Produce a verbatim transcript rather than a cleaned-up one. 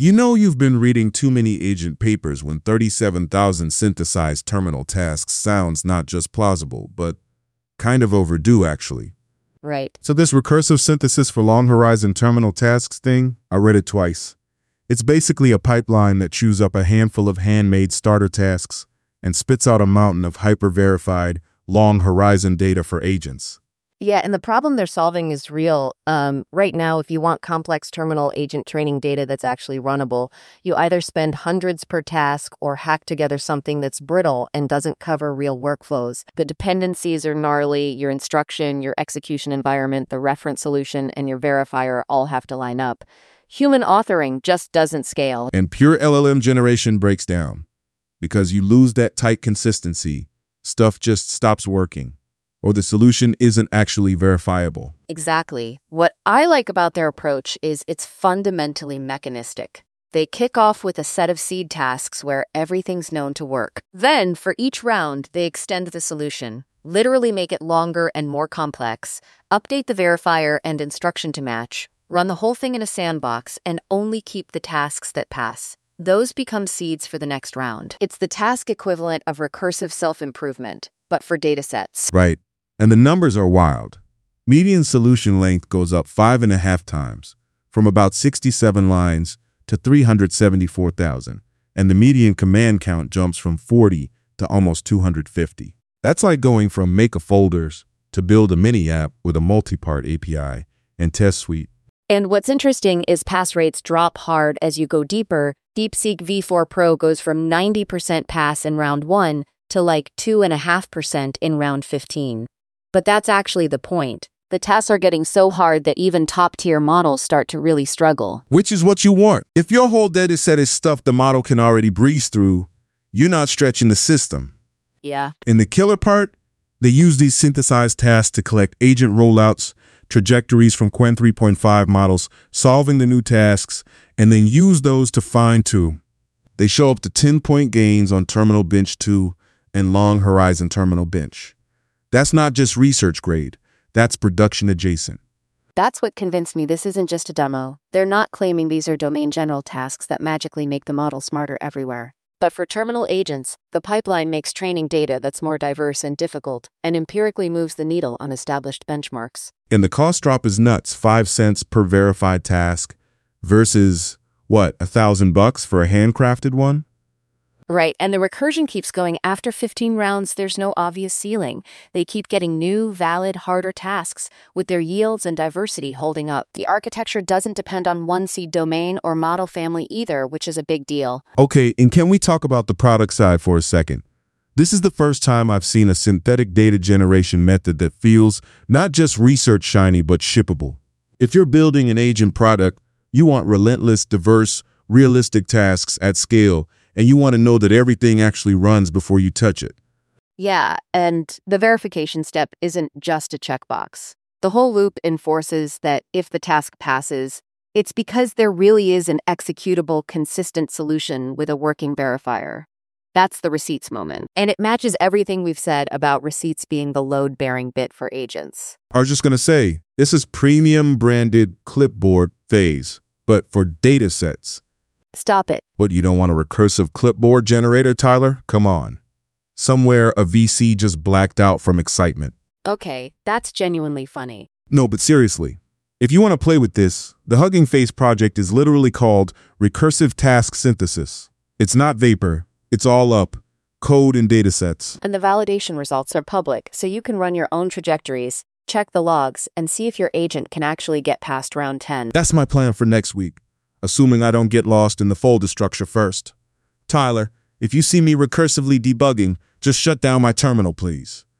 You know you've been reading too many agent papers when thirty-seven thousand synthesized terminal tasks sounds not just plausible, but kind of overdue, actually. Right. So this recursive synthesis for long horizon terminal tasks thing, I read it twice. It's basically a pipeline that chews up a handful of handmade starter tasks and spits out a mountain of hyper-verified, long horizon data for agents. Yeah, and the problem they're solving is real. Um, right now, if you want complex terminal agent training data that's actually runnable, you either spend hundreds per task or hack together something that's brittle and doesn't cover real workflows. The dependencies are gnarly, your instruction, your execution environment, the reference solution, and your verifier all have to line up. Human authoring just doesn't scale. And pure L L M generation breaks down. Because you lose that tight consistency, stuff just stops working. Or the solution isn't actually verifiable. Exactly. What I like about their approach is it's fundamentally mechanistic. They kick off with a set of seed tasks where everything's known to work. Then, for each round, they extend the solution, literally make it longer and more complex, update the verifier and instruction to match, run the whole thing in a sandbox, and only keep the tasks that pass. Those become seeds for the next round. It's the task equivalent of recursive self-improvement, but for datasets. Right. And the numbers are wild. Median solution length goes up five and a half times, from about sixty-seven lines to three hundred seventy-four thousand, and the median command count jumps from forty to almost two hundred fifty. That's like going from make a folders to build a mini app with a multi-part A P I and test suite. And what's interesting is pass rates drop hard as you go deeper. DeepSeek V four Pro goes from ninety percent pass in round one to like two point five percent in round fifteen. But that's actually the point. The tests are getting so hard that even top-tier models start to really struggle. Which is what you want. If your whole data set is stuff the model can already breeze through, you're not stretching the system. Yeah. In the killer part, they use these synthesized tasks to collect agent rollouts, trajectories from Qwen three point five models, solving the new tasks, and then use those to fine-tune. They show up to ten-point gains on Terminal Bench two and Long Horizon Terminal Bench. That's not just research grade, that's production adjacent. That's what convinced me this isn't just a demo. They're not claiming these are domain general tasks that magically make the model smarter everywhere. But for terminal agents, the pipeline makes training data that's more diverse and difficult, and empirically moves the needle on established benchmarks. And the cost drop is nuts, five cents per verified task versus, what, a thousand bucks for a handcrafted one? Right, and the recursion keeps going. After fifteen rounds, there's no obvious ceiling. They keep getting new, valid, harder tasks, with their yields and diversity holding up. The architecture doesn't depend on one seed domain or model family either, which is a big deal. Okay, and can we talk about the product side for a second? This is the first time I've seen a synthetic data generation method that feels not just research shiny, but shippable. If you're building an agent product, you want relentless, diverse, realistic tasks at scale, and you want to know that everything actually runs before you touch it. Yeah, and the verification step isn't just a checkbox. The whole loop enforces that if the task passes, it's because there really is an executable, consistent solution with a working verifier. That's the receipts moment. And it matches everything we've said about receipts being the load-bearing bit for agents. I was just going to say, this is premium branded clipboard phase, but for data sets. Stop it. What, you don't want a recursive clipboard generator, Tyler? Come on. Somewhere a V C just blacked out from excitement. Okay, that's genuinely funny. No, but seriously, if you want to play with this, the Hugging Face project is literally called Recursive Task Synthesis. It's not vapor. It's all up. Code and data sets. And the validation results are public, so you can run your own trajectories, check the logs, and see if your agent can actually get past round ten. That's my plan for next week, assuming I don't get lost in the folder structure first. Tyler, if you see me recursively debugging, just shut down my terminal, please.